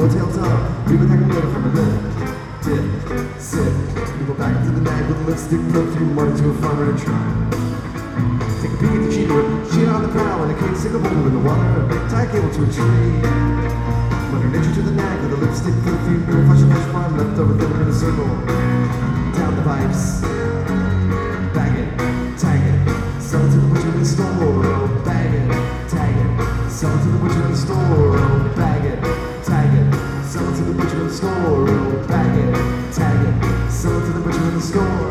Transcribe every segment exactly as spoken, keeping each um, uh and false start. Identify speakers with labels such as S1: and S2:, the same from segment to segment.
S1: the tails up. People hang a little from a lip. Dip, sip. People back into the night with lipstick, perfume, money to a farmer and try. Take a peek at the cheater, cheat on the prowl, and a cake, stick a boulder in the water. Tie a cable to a tree. Mother nature to the nag with a lipstick, perfume, beer, flush and flush farm, left over thinner in a circle. Down the pipes. Bag it, tag it. Sell it to the butcher in the store. Bag it, tag it. Sell it to the butcher in the store. Bag it, tag it. Sell it to the butcher in the store. Bag it, tag it. Sell it to the butcher in the store.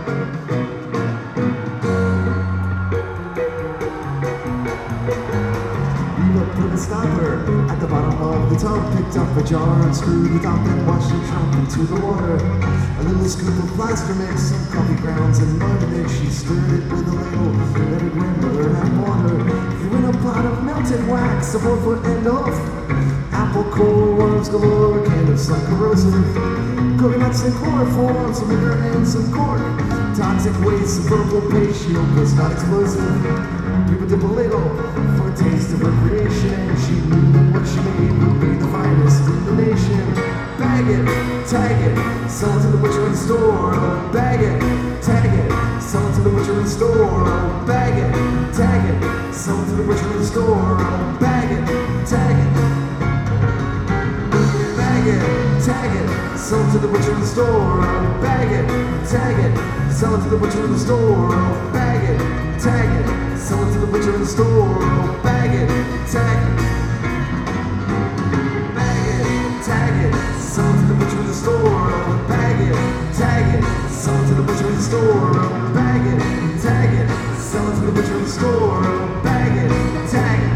S1: Put a stopper at the bottom of the tub, picked up a jar and screwed it up and washed it drop into the water. A little scoop of plaster mix, some coffee grounds and mud in it. She stirred it with a ladle, let it grandmother have water. Threw in a pot of melted wax, a four foot end off. Apple core, worms galore, a can of some corrosive. Coconuts and chloroform, some liquor and some cork. Toxic waste, some purple paste, shield was not explosive. People dip a ladle for a taste of recreation. She knew that what she made would be the finest in the nation. Bag it, tag it, sell it to the butcher in the store. Bag it, tag it, sell it to the butcher in the store. Bag it, tag it, sell it to the butcher in the store. Bag it, tag it. Bag it, tag it, sell it to the butcher in the store. Bag it, tag it, sell it to the butcher in the store. Bag it, tag it, sell it to the butcher in the store. Bag it, tag it. Bag it, tag it, sell it to the butcher in the store. Bag it, tag it, sell it to the butcher in the store. Bag it, tag it, sell it to the butcher in the store. Bag it, tag it.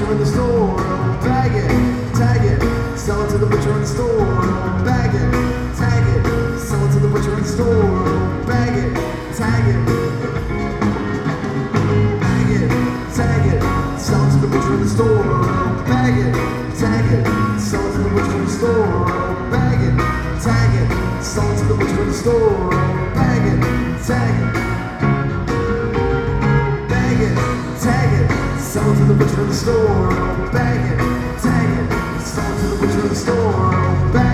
S1: butcher in the store. Bag it, tag it, sell it to the butcher in the store. Bag it, tag it, sell it to the butcher in the store. Bag it, tag it, bag it, tag it, sell it to the butcher in the store. Bag it, tag it, sell it to the butcher in the store. Bag it, tag it, sell it to the butcher in the store. Bag it, tag it, bag it, tag it, sell it to the butcher in the store. Bag it, tag it, sell it to the butcher in the store.